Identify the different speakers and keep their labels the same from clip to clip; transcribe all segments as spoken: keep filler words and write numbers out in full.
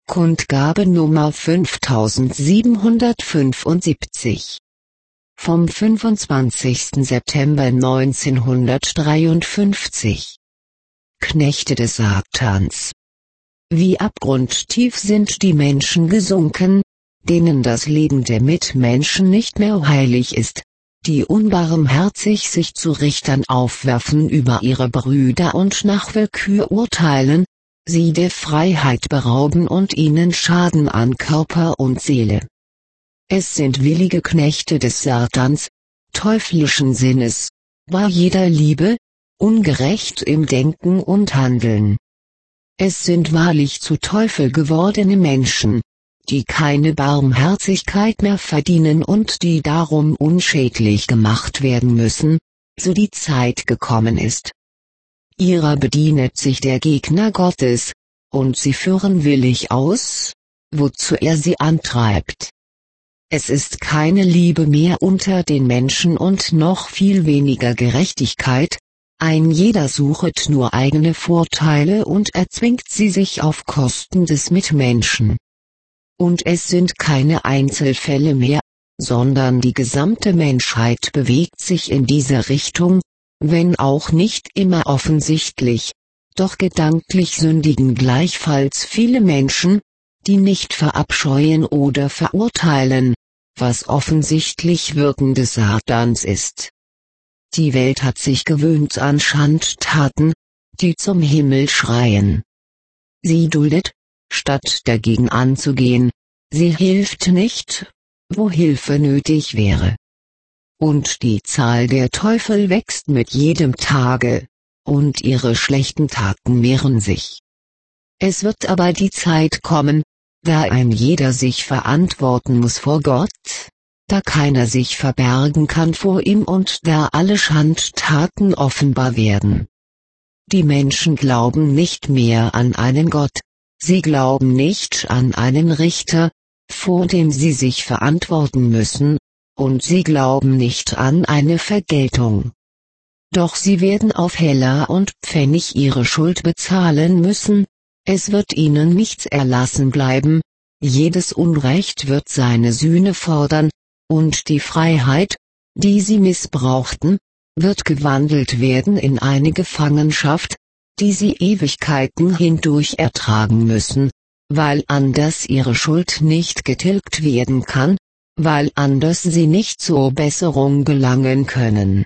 Speaker 1: Kundgabe Nummer fünftausendsiebenhundertfünfundsiebzig. Vom fünfundzwanzigsten September neunzehnhundertdreiundfünfzig. Knechte des Satans. Wie abgrundtief sind die Menschen gesunken, denen das Leben der Mitmenschen nicht mehr heilig ist, die unbarmherzig sich zu Richtern aufwerfen über ihre Brüder und nach Willkür urteilen, sie der Freiheit berauben und ihnen schaden an Körper und Seele. Es sind willige Knechte des Satans, teuflischen Sinnes, bar jeder Liebe, ungerecht im Denken und Handeln. Es sind wahrlich zu Teufel gewordene Menschen, die keine Barmherzigkeit mehr verdienen und die darum unschädlich gemacht werden müssen, so die Zeit gekommen ist. Ihrer bedient sich der Gegner Gottes, und sie führen willig aus, wozu er sie antreibt. Es ist keine Liebe mehr unter den Menschen und noch viel weniger Gerechtigkeit, ein jeder suchet nur eigene Vorteile und erzwingt sie sich auf Kosten des Mitmenschen. Und es sind keine Einzelfälle mehr, sondern die gesamte Menschheit bewegt sich in diese Richtung, wenn auch nicht immer offensichtlich, doch gedanklich sündigen gleichfalls viele Menschen, die nicht verabscheuen oder verurteilen, was offensichtlich Wirken des Satans ist. Die Welt hat sich gewöhnt an Schandtaten, die zum Himmel schreien. Sie duldet, statt dagegen anzugehen, sie hilft nicht, wo Hilfe nötig wäre. Und die Zahl der Teufel wächst mit jedem Tage, und ihre schlechten Taten mehren sich. Es wird aber die Zeit kommen, da ein jeder sich verantworten muss vor Gott, da keiner sich verbergen kann vor ihm und da alle Schandtaten offenbar werden. Die Menschen glauben nicht mehr an einen Gott, sie glauben nicht an einen Richter, vor dem sie sich verantworten müssen, und sie glauben nicht an eine Vergeltung. Doch sie werden auf Heller und Pfennig ihre Schuld bezahlen müssen, es wird ihnen nichts erlassen bleiben, jedes Unrecht wird seine Sühne fordern, und die Freiheit, die sie missbrauchten, wird gewandelt werden in eine Gefangenschaft, die sie Ewigkeiten hindurch ertragen müssen, weil anders ihre Schuld nicht getilgt werden kann, weil anders sie nicht zur Besserung gelangen können.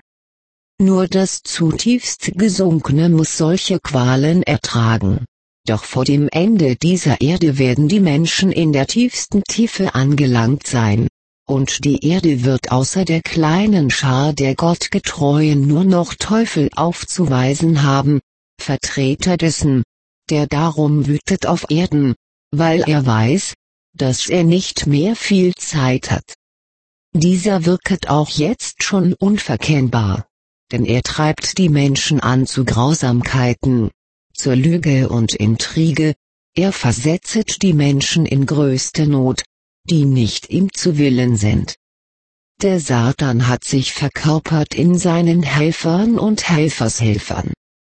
Speaker 1: Nur das zutiefst Gesunkene muss solche Qualen ertragen. Doch vor dem Ende dieser Erde werden die Menschen in der tiefsten Tiefe angelangt sein, und die Erde wird außer der kleinen Schar der Gottgetreuen nur noch Teufel aufzuweisen haben, Vertreter dessen, der darum wütet auf Erden, weil er weiß, dass er nicht mehr viel Zeit hat. Dieser wirket auch jetzt schon unverkennbar, denn er treibt die Menschen an zu Grausamkeiten, zur Lüge und Intrige, er versetzet die Menschen in größte Not, die nicht ihm zu Willen sind. Der Satan hat sich verkörpert in seinen Helfern und Helfershelfern.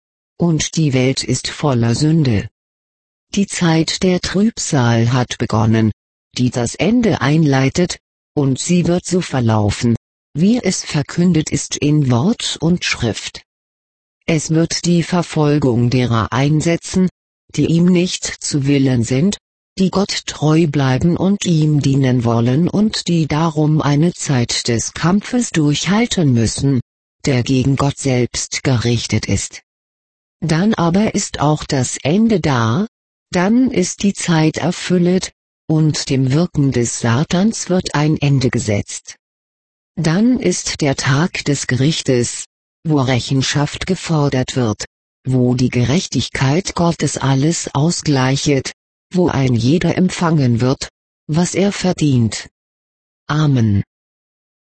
Speaker 1: Und die Welt ist voller Sünde. Die Zeit der Trübsal hat begonnen, die das Ende einleitet, und sie wird so verlaufen, wie es verkündet ist in Wort und Schrift. Es wird die Verfolgung derer einsetzen, die ihm nicht zu Willen sind, die Gott treu bleiben und ihm dienen wollen und die darum eine Zeit des Kampfes durchhalten müssen, der gegen Gott selbst gerichtet ist. Dann aber ist auch das Ende da, dann ist die Zeit erfüllet, und dem Wirken des Satans wird ein Ende gesetzt. Dann ist der Tag des Gerichtes, wo Rechenschaft gefordert wird, wo die Gerechtigkeit Gottes alles ausgleichet, wo ein jeder empfangen wird, was er verdient. Amen.